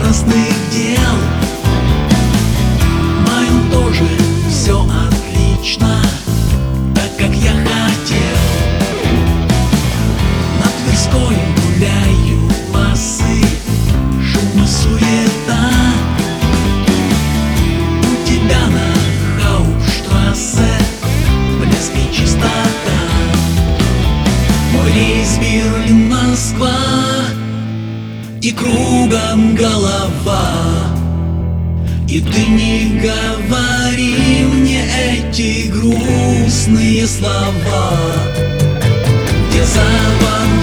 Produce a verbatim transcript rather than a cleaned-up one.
радостных дел. В моем тоже все отлично, так как я хотел. На Тверской гуляют басы, шум и суета. У тебя на Хаупштрассе блеск и чистота. Мой рейс Берлин-Москва, и кругом голова. И ты не говори мне эти грустные слова, где завод